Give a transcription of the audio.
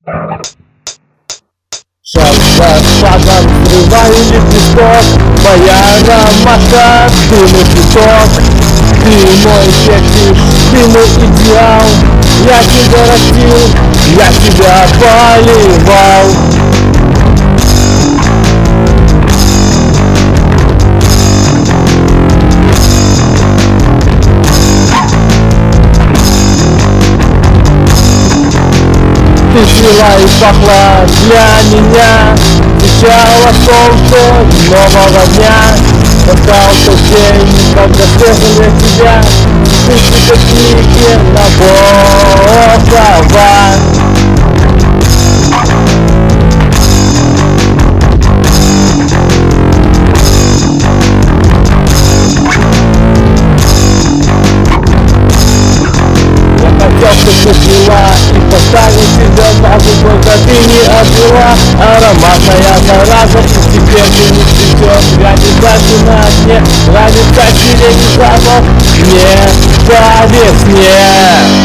Шаг за шагом срываю лепесток, твоя аромата, ты мой цветок, ты мой фетиш, ты мой идеал. Я тебя растил, я тебя поливал. Ты жила и пахла для меня, встречала солнце нового дня. Настал тот день, когда свежим для тебя ты цветочники Набокова. Ты пила и поставил тебя на только ты не отбила. Ароматная зараза, и теперь ты не цветешь. Реализация на дне, нравится сирень запах. Не по весне.